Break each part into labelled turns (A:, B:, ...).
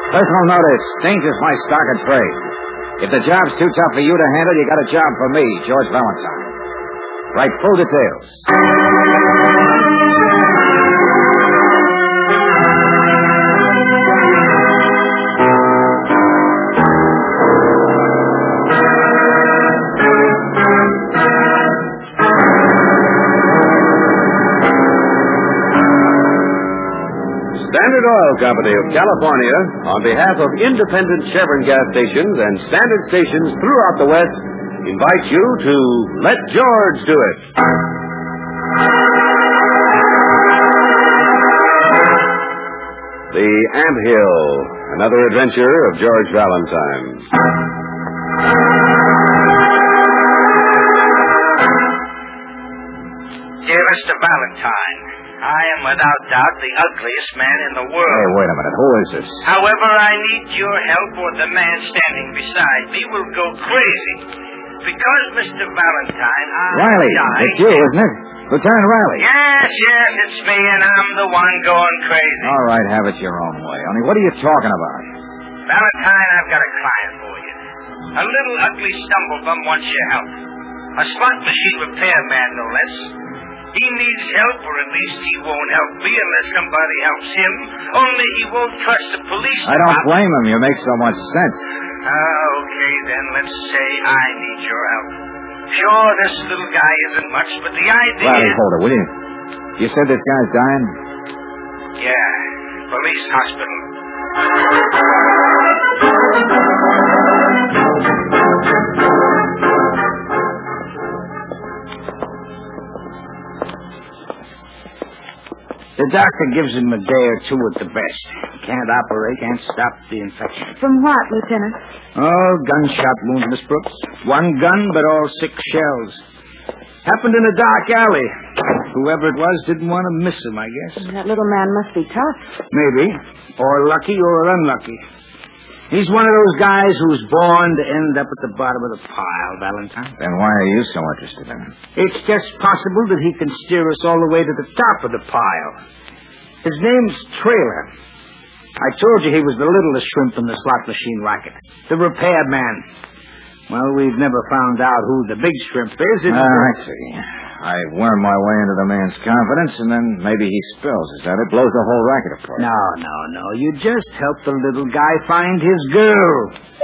A: Personal notice. Danger's my stock and trade. If the job's too tough for you to handle, you got a job for me, George Valentine. Write full details.
B: Standard Oil Company of California, on behalf of independent Chevron gas stations and standard stations throughout the West, invites you to Let George Do It. The Anthill, another adventure of George Valentine.
C: Dear Mr. Valentine, I am without doubt the ugliest man in the world.
A: Hey, wait a minute. Who is this?
C: However, I need your help or the man standing beside me will go crazy. Because, Mr. Valentine,
A: Riley. It's you, isn't it? Lieutenant Riley.
C: Yes, it's me, and I'm the one going crazy.
A: All right, have it your own way. Only what are you talking about?
C: Valentine, I've got a client for you. A little ugly stumblebum wants your help. A slot machine repairman, no less. He needs help, or at least he won't help me unless somebody helps him. Only he won't trust the police.
A: I don't blame him. You make so much sense.
C: Okay, then let's say I need your help. Sure, this little guy isn't much, but the idea...
A: Riley, hold it, will you? You said this guy's dying?
C: Yeah, police hospital.
D: The doctor gives him a day or two at the best. Can't operate, can't stop the infection.
E: From what, Lieutenant?
D: Oh, gunshot wounds, Miss Brooks. One gun, but all 6 shells. Happened in a dark alley. Whoever it was didn't want to miss him, I guess.
E: That little man must be tough.
D: Maybe. Or lucky or unlucky. He's one of those guys who's born to end up at the bottom of the pile, Valentine.
A: Then why are you so interested in him?
D: It's just possible that he can steer us all the way to the top of the pile. His name's Trailer. I told you he was the littlest shrimp in the slot machine racket. The repairman. Well, we've never found out who the big shrimp is.
A: I see. I worm my way into the man's confidence, and then maybe he spills. Is that it? Blows the whole racket apart.
D: No. You just help the little guy find his girl.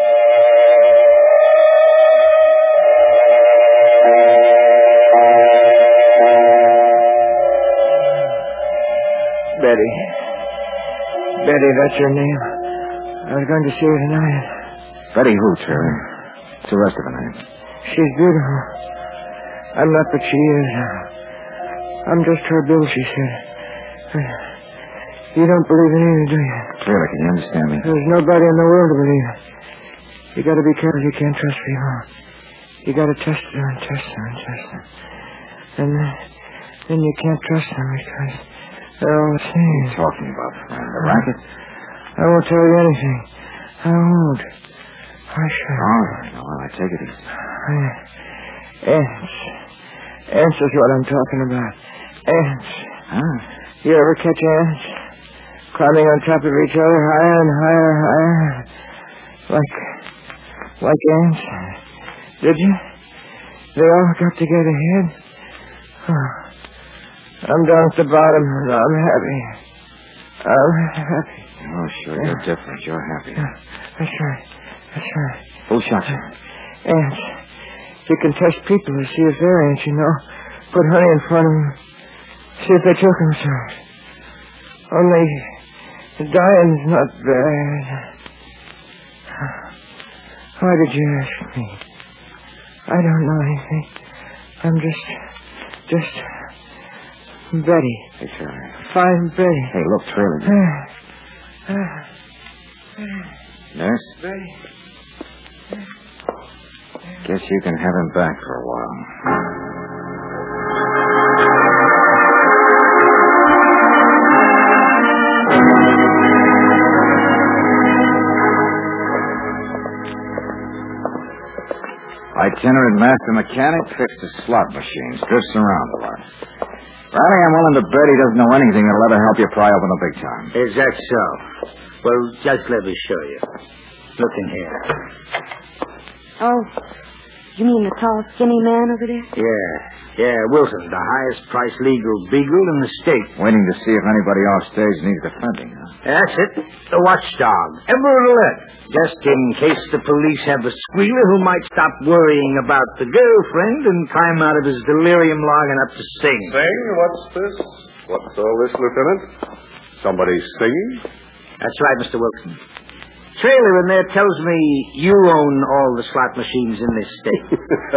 F: Betty, that's her name. I was going to see her tonight.
A: Betty who, Terry? What's the rest of her name?
F: She's beautiful. I'm not what she is. I'm just her bill, she said. You don't believe in either, do you?
A: Taylor, can you understand me?
F: There's nobody in the world to believe it. You got to be careful. You can't trust people. You got to test them and test them and test them. And then you can't trust them because they're all the same.
A: What are you talking about, friend? The racket?
F: I won't tell you anything. I won't. I should.
A: All right. Well, I take it easy.
F: Ants. Ants is what I'm talking about. Ants.
A: Huh?
F: You ever catch ants? Climbing on top of each other, higher and higher, higher. Like ants. Did you? They all got to get ahead. Oh. I'm down at the bottom, and I'm happy. I'm happy.
A: Oh, sure, you're different. You're happy.
F: That's right.
A: Who shot you?
F: Ants. You can test people to see if they're ants, you know. Put honey in front of them. See if they choke themselves. Only the dying's not bad. Why did you ask me? I don't know anything. I'm just Betty.
A: Hey, Terry.
F: Fine Betty.
A: Hey, look, Trailer. Yes?
F: Betty.
A: Guess you can have him back for a while. Itinerant master mechanic, fixes slot machines, drifts around a lot. Riley, I'm willing to bet he doesn't know anything that'll ever help you pry open the big time.
D: Is that so? Well, just let me show you. Look in here.
E: Oh, you mean the tall, skinny man over there?
D: Yeah, Wilson, the highest priced legal beagle in the state.
A: Waiting to see if anybody off stage needs defending, huh?
D: That's it. The watchdog. Ever alert. Just in case the police have a squealer who might stop worrying about the girlfriend and climb out of his delirium long enough to sing.
B: Sing? What's this? What's all this, Lieutenant? Somebody singing?
D: That's right, Mr. Wilson. Trailer in there tells me you own all the slot machines in this state.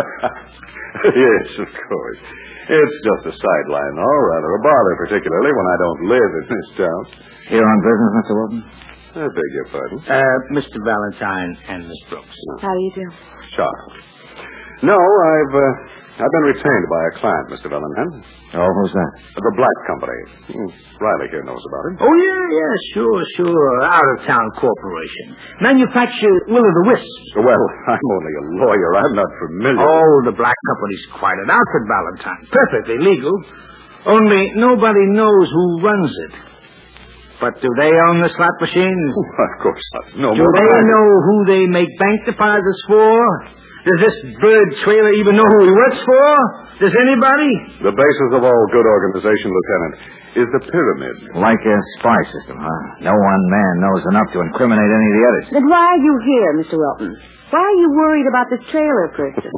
B: Yes, of course. It's just a sideline, though, rather a bother, particularly when I don't live in this town.
A: Here on business, Mr. Wilson?
B: I beg your pardon.
D: Mr. Valentine and Miss Brooks.
E: How do you do?
B: Charles. No, I've been retained by a client, Mr. Valentine.
A: Oh, who's that?
B: The Black Company. Riley here knows about it.
D: Oh, yeah, sure. Out-of-town corporation. Manufacture will-o'-the-wisps.
B: Well, I'm only a lawyer. I'm not familiar.
D: Oh, the Black Company's quite an outfit, Valentine. Perfectly legal. Only nobody knows who runs it. But do they own the slot machines?
B: Of course not. No
D: Do
B: more than
D: they
B: I do.
D: know who they make bank deposits for? Does this bird trailer even know who he works for? Does anybody?
B: The basis of all good organization, Lieutenant, is the pyramid.
A: Like a spy system, huh? No one man knows enough to incriminate any of the others.
E: Then why are you here, Mr. Wilton? Why are you worried about this trailer person?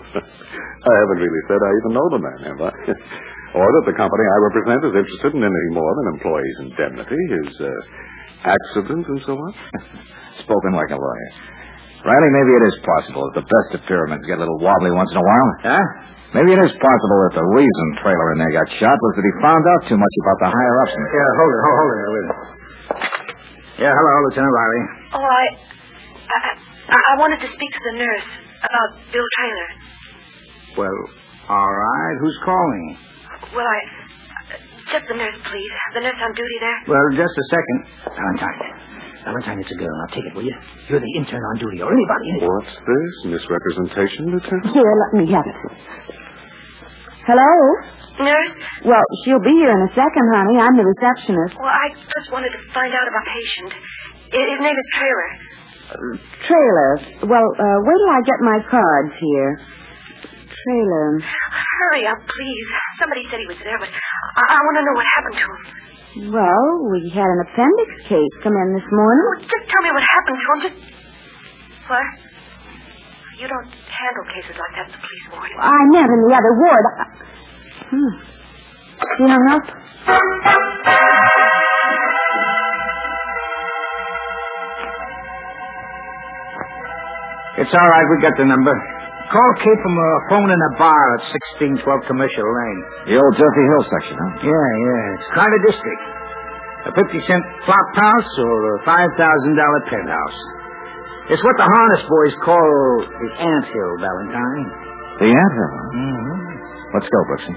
B: I haven't really said I even know the man, have I? Or that the company I represent is interested in anything more than employees' indemnity, his accident, and so on.
A: Spoken like a lawyer. Riley, maybe it is possible that the best of pyramids get a little wobbly once in a while.
D: Huh?
A: Maybe it is possible that the reason Trailer in there got shot was that he found out too much about the higher-ups.
D: Yeah, hold it. Wait a minute. Yeah, hello, Lieutenant Riley.
G: Oh, I wanted to speak to the nurse about Bill Traylor.
D: Well, all right. Who's calling?
G: Well, just the nurse, please. The nurse on duty there.
D: Well, just a second. Valentine, it's a girl. Now take it, will you? You're the intern on duty, or anybody.
B: What's this? Misrepresentation, Lieutenant?
E: Here, let me have it. Hello?
G: Nurse?
E: Well, she'll be here in a second, honey. I'm the receptionist.
G: Well, I just wanted to find out about patient. His name is Traylor.
E: Trailer. Well, wait till I get my cards here. Trailer.
G: Hurry up, please. Somebody said he was there, but I want to know what happened to him.
E: Well, we had an appendix case come in this morning.
G: Oh, just tell me what happened to him. What? You don't handle cases like that in the police ward.
E: I meant in the other ward. You hung up?
D: It's all right. We got the number. Call came from a phone in a bar at 1612 Commercial Lane.
A: The old Jersey Hill section, huh?
D: Yeah. It's kind of district. A 50-cent flop house or a $5,000 penthouse. It's what the harness boys call the anthill, Valentine.
A: The anthill, huh?
D: Mm-hmm.
A: Let's go, Brooksy.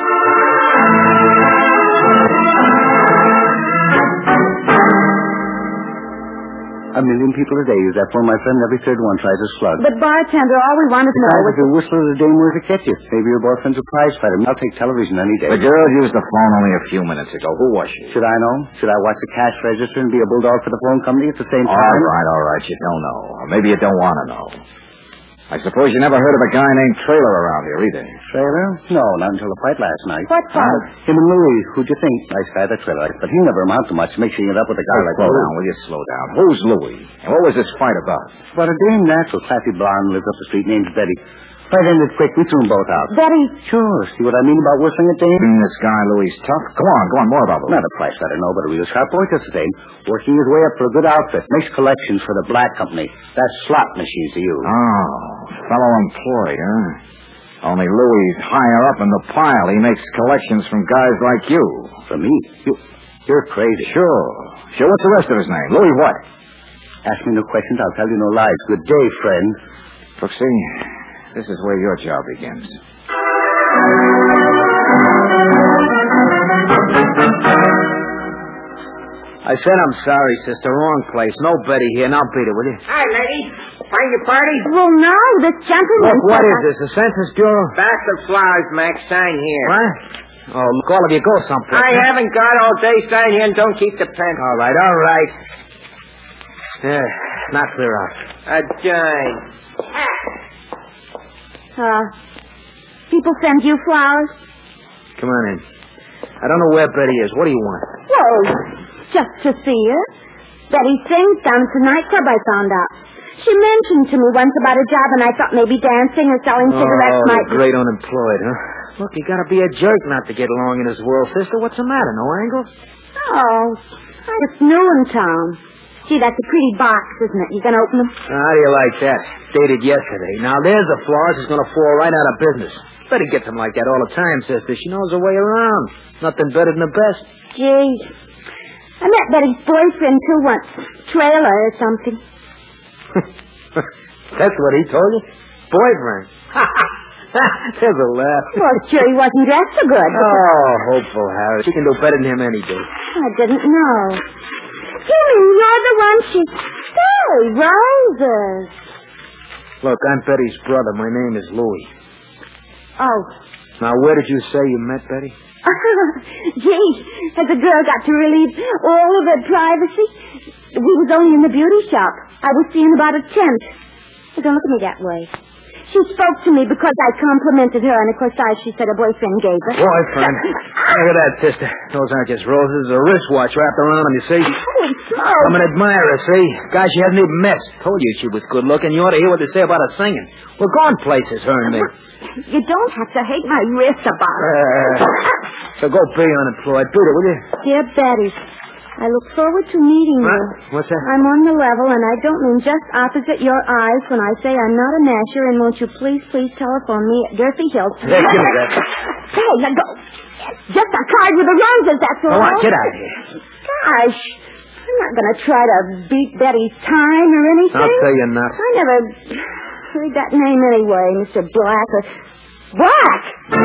H: A million people a day use that phone, my friend. Every third one tries a slug.
E: But, bartender, all we wanted to know was...
H: If your whistler the dame were to catch you, maybe your boyfriend's a prize fighter. I'll take television any day.
A: The girl used the phone only a few minutes ago. Who was she?
H: Should I know? Should I watch the cash register and be a bulldog for the phone company at the same time?
A: All right. You don't know. Or maybe you don't want to know. I suppose you never heard of a guy named Trailer around here, either.
H: Trailer? No, not until the fight last night.
E: What fight?
H: Him and Louis. Who'd you think? Nice guy, that Trailer. But he never amount to much, mixing it up with a guy like
A: Slow
H: Louis.
A: down, will you? Slow down. Who's Louis? And what was this fight about?
H: But a damn natural, classy blonde lives up the street named Betty. Fight ended quick. We threw them both out.
E: Betty.
H: Sure. See what I mean about whistling at dame?
A: This guy Louis tough? Go on, more about Louis.
H: Not a price fighter, no, but a real sharp boy, just the same. Working his way up for a good outfit. Makes collections for the Black Company. That's slot machines to use.
A: Oh, fellow employee, huh? Only Louis higher up in the pile. He makes collections from guys like you.
H: From me? You're crazy.
A: Sure. What's the rest of his name? Louis what?
H: Ask me no questions. I'll tell you no lies. Good day, friend.
A: Brooksy, this is where your job begins.
D: I said I'm sorry, sister. Wrong place. No Betty here. Now beat it, will you?
I: Hi, lady. Find your party?
E: Well, no, this gentleman...
D: Look, what is this? The Census Bureau?
I: Basket of flowers, Max. Sign here.
D: What? Oh, look, all of you go someplace.
F: I haven't got all day. Stand here and don't keep the pen.
D: All right. Yeah, not clear out.
F: A dime.
E: People send you flowers?
D: Come on in. I don't know where Betty is. What do you want?
E: Well, just to see her. Betty sings down at the nightclub, I found out. She mentioned to me once about a job, and I thought maybe dancing or selling cigarettes might be...
D: great unemployed, huh? Look, you gotta be a jerk not to get along in this world, sister. What's the matter? No angles?
E: Oh, I'm just new in town. Gee, that's a pretty box, isn't it? You gonna open them?
D: How do you like that? Dated yesterday. Now, there's a florist who's gonna fall right out of business. Betty gets them like that all the time, sister. She knows her way around. Nothing better than the best.
E: Gee, I met Betty's boyfriend, too, once. Trailer or something.
D: That's what he told you? Boyfriend. There's a laugh.
E: Well, sure he wasn't dressed so good.
D: Oh, hopeful Harry. She can do better than him any day.
E: I didn't know. Jimmy, you're the one she... Say, roses.
D: Look, I'm Betty's brother. My name is Louis.
E: Oh.
D: Now, where did you say you met Betty?
E: Gee, has a girl got to relieve all of her privacy? We was only in the beauty shop. I was seeing about a tent. Don't look at me that way. She spoke to me because I complimented her, and of course, she said her boyfriend gave her.
D: Boyfriend? Look at that, sister. Those aren't just roses. A wristwatch wrapped around them, you see?
E: Holy smoke.
D: I'm an admirer, see? Guy she hasn't even met. Told you she was good looking. You ought to hear what they say about her singing. We're going places, her and me.
E: You don't have to hate my wrist about it.
D: So go be unemployed. Beat it, will you?
E: Dear Betty, I look forward to meeting you.
D: What's that?
E: I'm on the level, and I don't mean just opposite your eyes when I say I'm not a masher, and won't you please telephone me at Durfee Hills?
D: Hey, give me that.
E: Hey, now go. Just a card with the roses, that's all.
D: Go on, get out of here.
E: Gosh, I'm not going to try to beat Betty's time or anything.
D: I'll tell you not.
E: I never heard that name anyway, Mr. Black or... Black!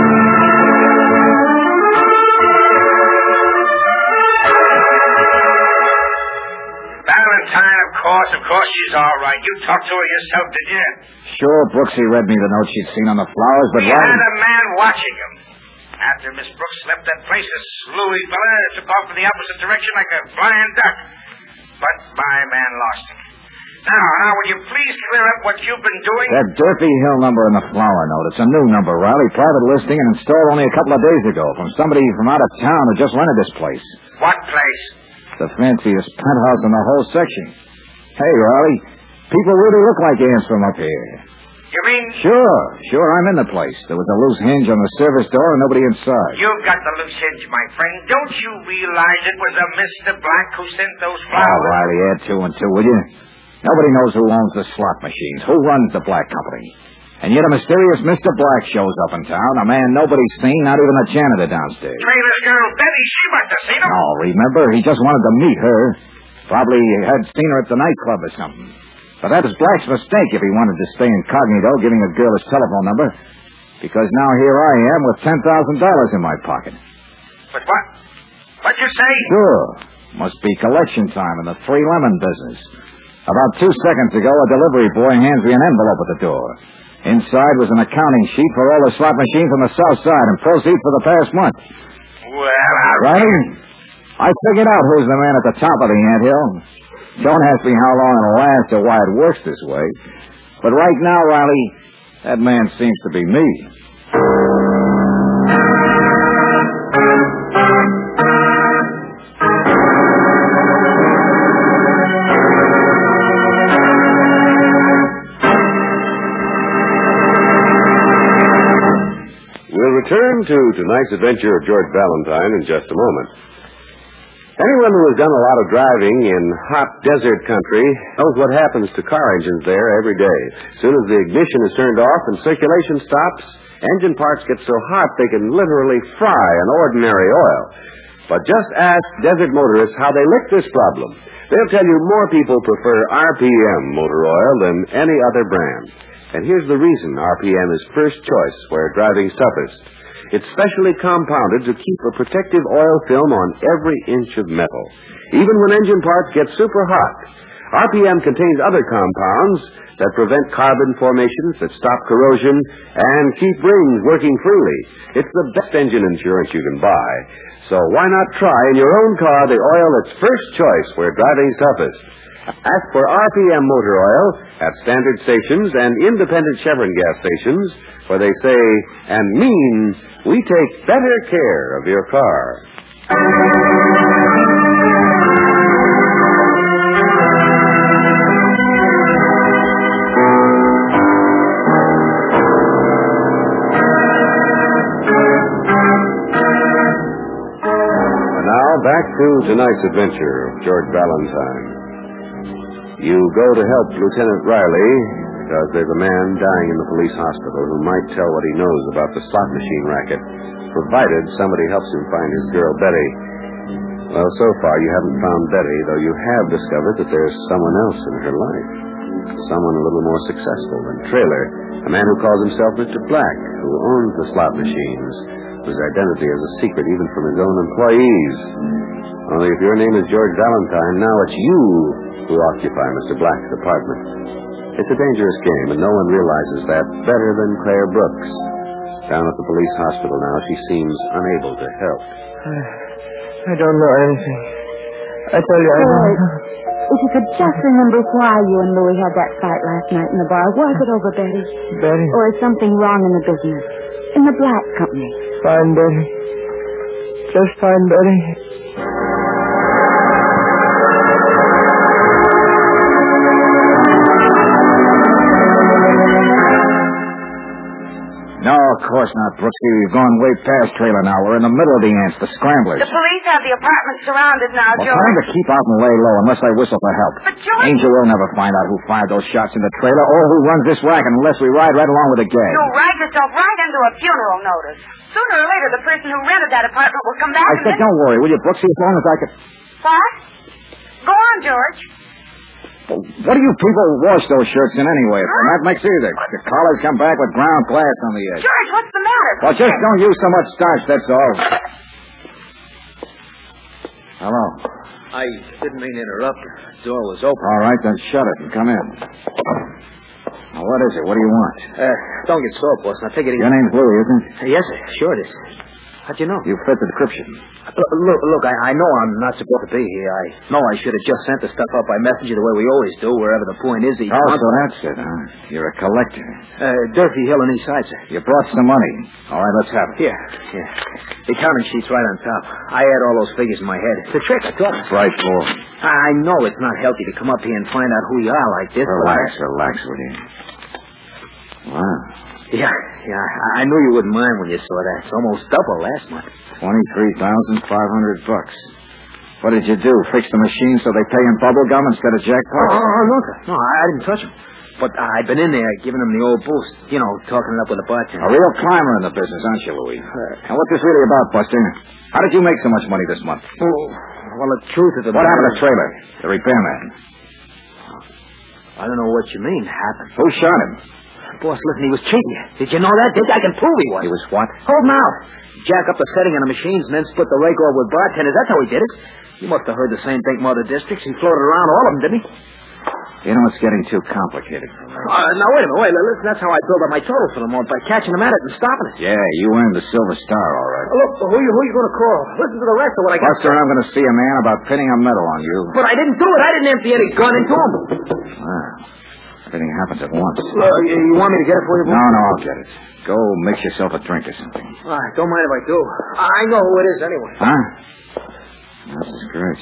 C: Valentine, of course she's all right. You talked to her yourself, did you?
A: Sure, Brooksy read me the note she'd seen on the flowers, but
C: We had a man watching him. After Miss Brooks left that place, this Louis fella took off in the opposite direction like a flying duck. But my man lost him. Now, will you please clear up what you've been doing?
A: That Durfee Hill number in the flower note. It's a new number, Riley. Private listing and installed only a couple of days ago from somebody from out of town who just rented this place.
C: What place?
A: The fanciest penthouse in the whole section. Hey, Riley, people really look like ants from up here.
C: You mean...
A: Sure, I'm in the place. There was a loose hinge on the service door and nobody inside.
C: You've got the loose hinge, my friend. Don't you realize it was a Mr. Black who sent those
A: Oh,
C: flowers?
A: Riley, add two and two, will you? Nobody knows who owns the slot machines, who runs the Black Company. And yet a mysterious Mr. Black shows up in town, a man nobody's seen, not even the janitor downstairs.
C: Trailer's girl, Betty, she must have seen him.
A: Oh, remember? He just wanted to meet her. Probably had seen her at the nightclub or something. But that was Black's mistake if he wanted to stay incognito, giving a girl his telephone number. Because now here I am with $10,000 in my pocket.
C: But what? What'd you say?
A: Sure. Must be collection time in the Three Lemon business. About 2 seconds ago, a delivery boy hands me an envelope at the door. Inside was an accounting sheet for all the slot machines on the south side and proceeds for the past month.
C: Well,
A: Right? I figured out who's the man at the top of the anthill. Don't ask me how long it'll last or why it works this way. But right now, Riley, that man seems to be me.
B: We'll return to tonight's adventure of George Valentine in just a moment. Anyone who has done a lot of driving in hot desert country knows what happens to car engines there every day. As soon as the ignition is turned off and circulation stops, engine parts get so hot they can literally fry an ordinary oil. But just ask desert motorists how they lick this problem. They'll tell you more people prefer RPM motor oil than any other brand. And here's the reason RPM is first choice where driving's toughest. It's specially compounded to keep a protective oil film on every inch of metal. Even when engine parts get super hot, RPM contains other compounds that prevent carbon formations, that stop corrosion, and keep rings working freely. It's the best engine insurance you can buy. So why not try in your own car the oil that's first choice where driving's toughest? Ask for RPM motor oil at standard stations and independent Chevron gas stations, where they say and mean we take better care of your car. And now back to tonight's adventure of George Valentine. You go to help Lieutenant Riley because there's a man dying in the police hospital who might tell what he knows about the slot machine racket, provided somebody helps him find his girl, Betty. Well, so far you haven't found Betty, though you have discovered that there's someone else in her life. Someone a little more successful than Traylor, a man who calls himself Mr. Black, who owns the slot machines, whose identity is a secret even from his own employees. Only if your name is George Valentine, now it's you who occupy Mr. Black's apartment. It's a dangerous game, and no one realizes that better than Claire Brooks. Down at the police hospital now, she seems unable to help.
F: I don't know anything. I tell you, I don't know.
E: If you could just remember why you and Louie had that fight last night in the bar. Was it over Betty?
F: Betty?
E: Or is something wrong in the business? In the Black Company?
F: Find Betty. Just find Betty.
A: No, of course not, Brooksy. We've gone way past Trailer now. We're in the middle of the ants, the scramblers.
G: The police have the apartment surrounded now,
A: Well,
G: George.
A: tell them to keep out and lay low unless I whistle for help.
G: But, George...
A: Angel will never find out who fired those shots in the trailer or who runs this racket unless we ride right along with the gang.
G: You write yourself right into a funeral notice. Sooner or later, the person who rented that apartment will come back
A: I said, don't worry, will you, Brooksy, as long as I can...
G: What? Go on, George.
A: What do you people wash those shirts in anyway? If that makes either. The collars come back with ground glass on the edge.
G: George, what's the matter?
A: Well, just don't use so much starch, that's all. Hello.
J: I didn't mean to interrupt. The door was open.
A: All right, then shut it and come in. Now, what is it? What do you want?
J: Don't get sore, boss. Now, take it easy.
A: Your name's Louie, isn't it?
J: Yes, sir. Sure it is. How'd you know?
A: You fit the description.
J: Look, I know I'm not supposed to be here. I know I should have just sent the stuff up by messenger the way we always do, wherever the point is.
A: So that's it, huh? You're a collector.
J: Durfee Hill and East Side, sir.
A: You brought some money. All right, let's have it.
J: Here. The accounting sheet's right on top. I had all those figures in my head. It's a trick, I thought.
A: Right, Paul.
J: I know it's not healthy to come up here and find out who you are like this.
A: Relax, will you? Wow.
J: Yeah, I knew you wouldn't mind when you saw that. It's almost double last month.
A: $23,500. What did you do? Fix the machine so they pay in bubble gum instead of jackpots?
J: Oh, no, sir. No, I didn't touch them. But I've been in there giving them the old boost. You know, talking it up with the bartender.
A: A real climber in the business, aren't you, Louie? And what's this really about, Buster? How did you make so much money this month?
J: Well, the truth of the
A: What happened to Trailer, the repairman?
J: I don't know what you mean, happened.
A: Who shot him?
J: Boss, listen, he was cheating you. Did you know that? I can prove he was.
A: He was what?
J: Hold mouth. Jack up the setting on the machines and then split the rake over with bartenders. That's how he did it. You must have heard the same thing from other districts. He floated around all of them, didn't he?
A: You know, it's getting too complicated for me.
J: Now, wait a minute. Listen, that's how I build up my total for the month, by catching them at it and stopping it.
A: Yeah, you earned the Silver Star, all right.
J: Look, who you going to call? Listen to the rest of what I got.
A: Buster, I'm going to see a man about pinning a medal on you.
J: But I didn't do it. I didn't empty any gun into him.
A: Wow. Everything happens at once.
J: You want me to get it for you, boy?
A: No, I'll get it. Go mix yourself a drink or something.
J: Don't mind if I do. I know who it is anyway.
A: Huh? This is great.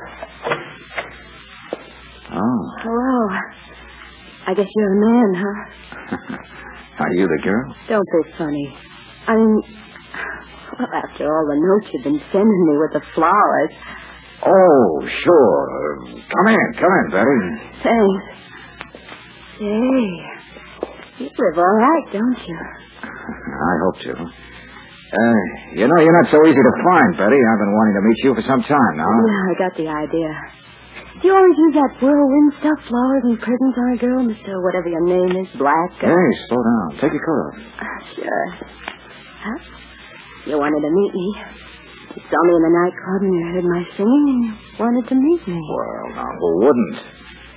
A: Oh.
E: Hello. I guess you're a man, huh?
A: Are you the girl?
E: Don't be funny. I mean, well, after all the notes you've been sending me with the flowers.
A: Oh, sure. Come in, Betty.
E: Thanks. Say, you live all right, don't you?
A: I hope to. You know, you're not so easy to find, Betty. I've been wanting to meet you for some time now.
E: Yeah, I got the idea. Do you always use that whirlwind stuff, flowers and presents on a girl, Mr. Whatever your name is, Black?
A: Hey, slow down. Take your coat off.
E: Sure. Huh? You wanted to meet me. You saw me in the nightclub and you heard my singing and you wanted to meet me.
A: Well, now, who wouldn't?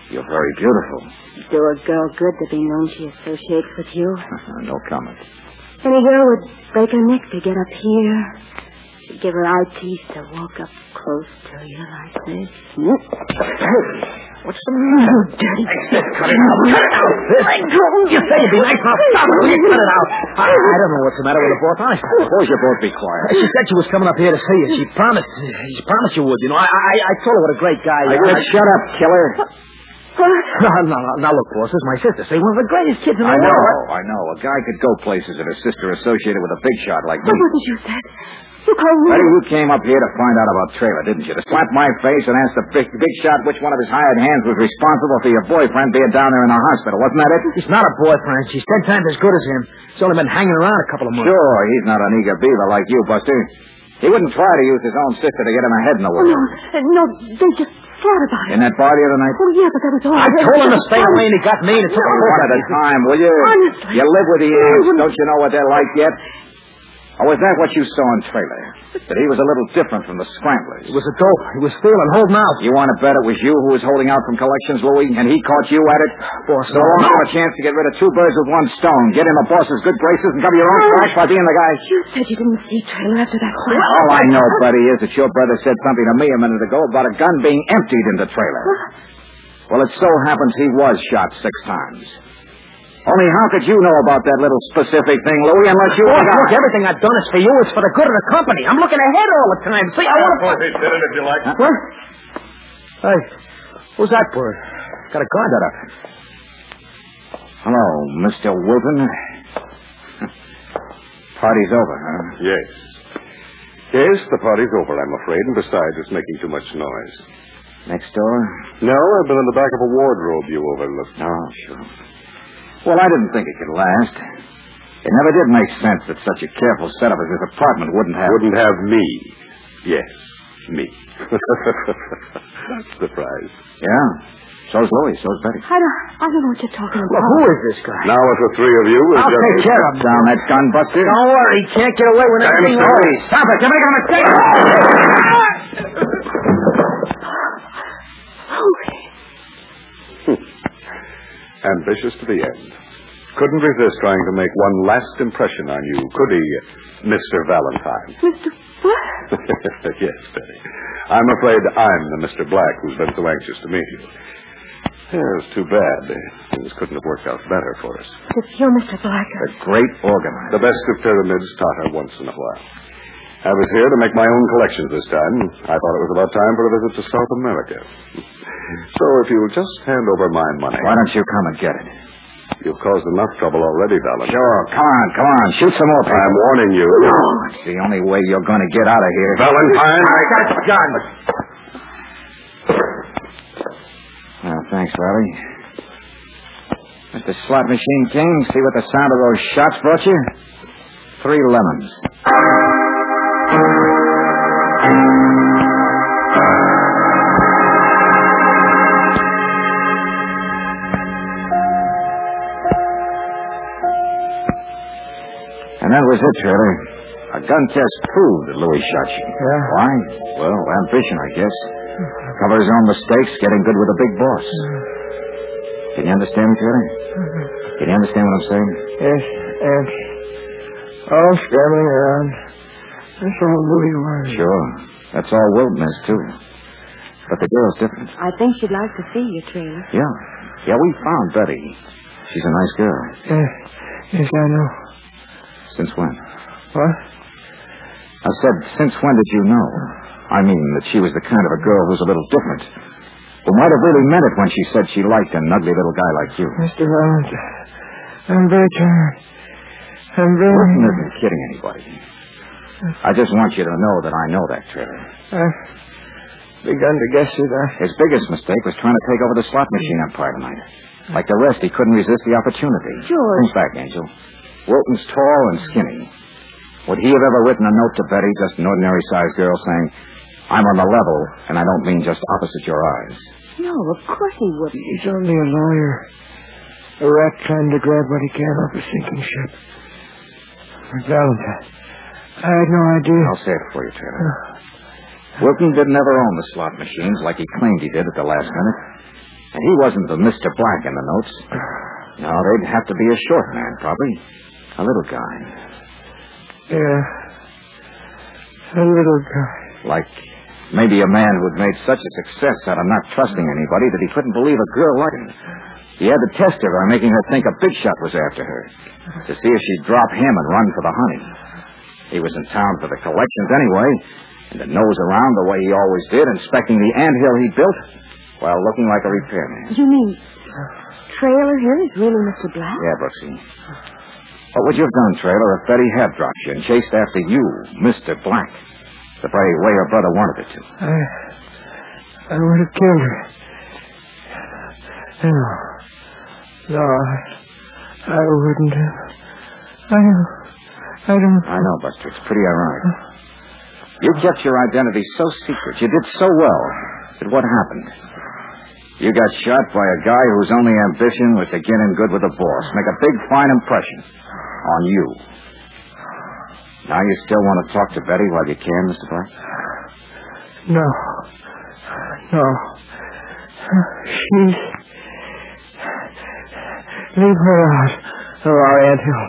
A: You're very beautiful.
E: Do a girl good to be known she associates with you.
A: No comment.
E: Any girl would break her neck to get up here. She'd give her eye teeth to walk up close to you like this.
J: What's the matter?
E: Oh, dirty.
J: Cut it out. Cut it out. Let go. You say it'd be nice. Now stop it. Will you cut it out? I don't know what's the matter with the both. Honest.
A: Suppose you both be quiet.
J: She said she was coming up here to see you. She promised you would. You know, I told her what a great guy you are.
A: Shut up, killer.
J: Now, look, boss, this is my sister. Say, one of the greatest kids in the world.
A: I know. A guy could go places if his sister associated with a big shot like me.
E: What was it you said? You called me.
A: Betty, you came up here to find out about Trailer, didn't you? To slap my face and ask the big shot which one of his hired hands was responsible for your boyfriend being down there in the hospital. Wasn't that it?
J: He's not a boyfriend. She's 10 times as good as him. He's only been hanging around a couple of months.
A: Sure, he's not an eager beaver like you, Buster. He wouldn't try to use his own sister to get him ahead in the world.
E: No, they just fought about it.
A: In that bar the other night?
E: Oh, yeah, but that was all.
J: I told him to stay away, and he got mean and took a
A: One at a time, will you?
E: Honestly.
A: You live with the ants. Don't you know what they're like yet? Or was that what you saw in Trailer? That he was a little different from the Scramblers?
J: It was a dope. He was stealing, holding out.
A: You want to bet it was you who was holding out from collections, Louie, and he caught you at it?
J: Boss,
A: So long a chance to get rid of two birds with one stone. Get in the boss's good graces and cover your own tracks by being the guy.
E: You said you didn't see Trailer after that fight.
A: All I know, buddy, is that your brother said something to me a minute ago about a gun being emptied in the trailer. Well, it so happens he was shot 6 times. Only how could you know about that little specific thing, Louie, unless you were...
J: Look, everything I've done is for you. It's for the good of the company. I'm looking ahead all the time. See, I want to...
B: Sit it if you like.
J: What? Hey, who's that bird? Got a guard up.
A: Hello, Mr. Wilton. Party's over, huh?
B: Yes. Yes, the party's over, I'm afraid, and besides, it's making too much noise.
A: Next door?
B: No, I've been in the back of a wardrobe you overlooked.
A: Oh, sure. Well, I didn't think it could last. It never did make sense that such a careful setup as this apartment wouldn't have...
B: Wouldn't have me. Yes, me. Surprise.
A: Yeah. So's Louie, so's Betty.
E: I don't know what you're talking about.
J: Well, who is this guy?
B: Now, if the three of you will
J: I'll
B: just...
J: take care of him.
A: Down that gun, Buster.
J: Don't worry, he can't get away with anything.
A: Louie, stop it. You're making a mistake.
B: Ambitious to the end. Couldn't resist trying to make one last impression on you, could he, Mr. Valentine?
E: Mr. What?
B: Yes, Betty. I'm afraid I'm the Mr. Black who's been so anxious to meet you. It's too bad. Things couldn't have worked out better for us.
E: If you're Mr. Black.
A: A great organizer.
B: The best of pyramids totter once in a while. I was here to make my own collections this time. I thought it was about time for a visit to South America. So if you'll just hand over my money...
A: Why don't you come and get it?
B: You've caused enough trouble already, Valentine.
A: Sure, come on. Shoot some more people.
B: I'm warning you.
A: No, it's the only way you're going to get out of here.
B: Valentine!
A: I got the gun. Well, thanks, Riley. Mr. Slot Machine King, see what the sound of those shots brought you? 3 lemons. And that was it, Trailer. A gun test proved that Louis shot you.
F: Yeah?
A: Why? Well, ambition, I guess. Cover his own mistakes, getting good with a big boss. Can you understand me, Trailer? Can you understand what I'm saying?
F: Yes, and all scrambling around. That's all Louis was.
A: Sure. That's all Wilton is, too. But the girl's different.
E: I think she'd like to see you, Trailer.
A: Yeah. Yeah, we found Betty. She's a nice girl.
F: Yes, I know.
A: Since when?
F: What?
A: I said, since when did you know? I mean, that she was the kind of a girl who's a little different. Who might have really meant it when she said she liked an ugly little guy like you.
F: Mr. Valentine, I'm very tired.
A: Wilton isn't kidding anybody. I just want you to know that I know that, Trailer.
F: I've begun to guess you that.
A: His biggest mistake was trying to take over the slot machine empire tonight. Like the rest, he couldn't resist the opportunity.
E: George.
A: Think back, Angel. Wilton's tall and skinny. Would he have ever written a note to Betty, just an ordinary-sized girl, saying, I'm on the level, and I don't mean just opposite your eyes?
E: No, of course he wouldn't.
F: He's only a lawyer. A rat trying to grab what he can off a sinking ship. But Valentine, I had no idea.
A: I'll say it for you, Taylor. Wilton didn't ever own the slot machines like he claimed he did at the last minute. And he wasn't the Mr. Black in the notes. No, they'd have to be a short man, probably. A little guy.
F: Yeah. A little guy.
A: Like maybe a man who'd made such a success out of not trusting anybody that he couldn't believe a girl like him. He had to test her by making her think a big shot was after her, to see if she'd drop him and run for the honey. He was in town for the collections anyway, and to nose around the way he always did, inspecting the anthill he built, while looking like a repairman.
E: You mean Trailer here is really Mr. Black?
A: Yeah, Brooksy. What would you have done, Trailer, if Betty had dropped you and chased after you, Mr. Black, the very way her brother wanted her to?
F: I would have killed her. No, I wouldn't have. I don't...
A: I know, Buster. It's pretty ironic. You kept your identity so secret. You did so well. But what happened? You got shot by a guy whose only ambition was to get in good with the boss. Make a big, fine impression on you. Now you still want to talk to Betty while you can, Mr. Black?
F: No. She's... Leave her out of our anthill.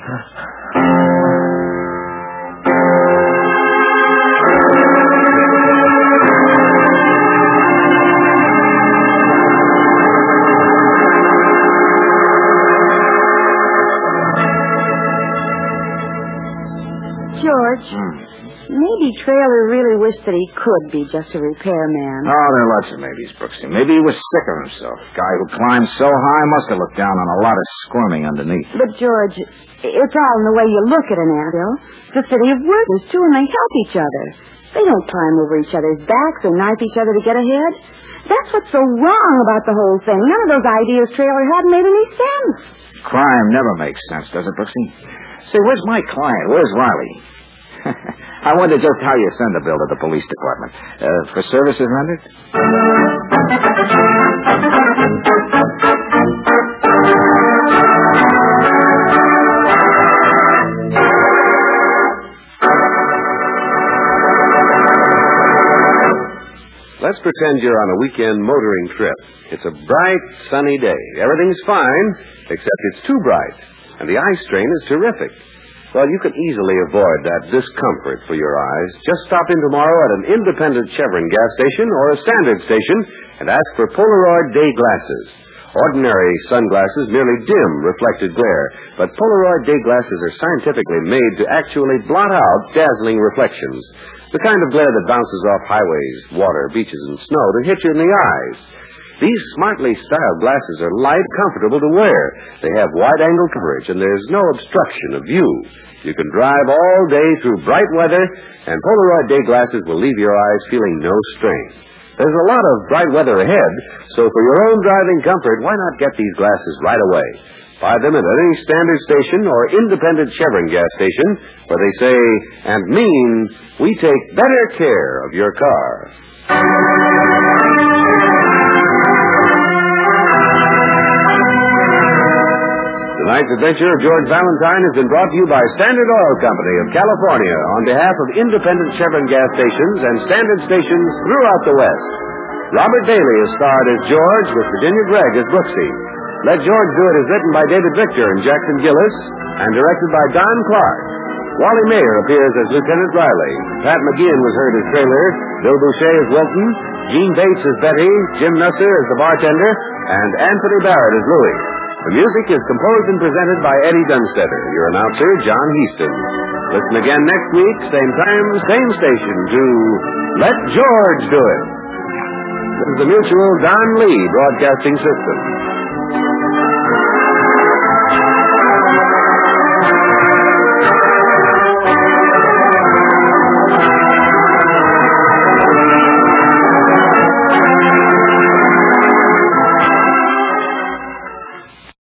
E: George, maybe Trailer really wished that he could be just a repairman.
A: Oh, there are lots of maybes, Brooksy. Maybe he was sick of himself. Guy who climbed so high must have looked down on a lot of squirming underneath.
E: But, George, it's all in the way you look at an anthill. It's a city of workers, too, and they help each other. They don't climb over each other's backs or knife each other to get ahead. That's what's so wrong about the whole thing. None of those ideas Trailer had made any sense.
A: Crime never makes sense, does it, Brooksy? Say, where's my client? Where's Riley? I wonder just how you send a bill to the police department. For services rendered?
B: Let's pretend you're on a weekend motoring trip. It's a bright, sunny day. Everything's fine, except it's too bright. And the eye strain is terrific. Well, you can easily avoid that discomfort for your eyes. Just stop in tomorrow at an independent Chevron gas station or a standard station and ask for Polaroid day glasses. Ordinary sunglasses merely dim reflected glare, but Polaroid day glasses are scientifically made to actually blot out dazzling reflections. The kind of glare that bounces off highways, water, beaches, and snow to hit you in the eyes. These smartly styled glasses are light, comfortable to wear. They have wide-angle coverage, and there's no obstruction of view. You can drive all day through bright weather, and Polaroid day glasses will leave your eyes feeling no strain. There's a lot of bright weather ahead, so for your own driving comfort, why not get these glasses right away? Buy them at any standard station or independent Chevron gas station, where they say and mean, we take better care of your car. Tonight's adventure of George Valentine has been brought to you by Standard Oil Company of California on behalf of independent Chevron gas stations and standard stations throughout the West. Robert Bailey is starred as George with Virginia Gregg as Brooksy. Let George Do It is written by David Victor and Jackson Gillis and directed by Don Clark. Wally Mayer appears as Lieutenant Riley. Pat McGeehan was heard as Trailer, Bill Boucher as Wilton, Gene Bates as Betty, Jim Nusser as the bartender, and Anthony Barrett as Louie. The music is composed and presented by Eddie Dunstetter. Your announcer, John Heaston. Listen again next week, same time, same station, to Let George Do It. This is the Mutual Don Lee Broadcasting System.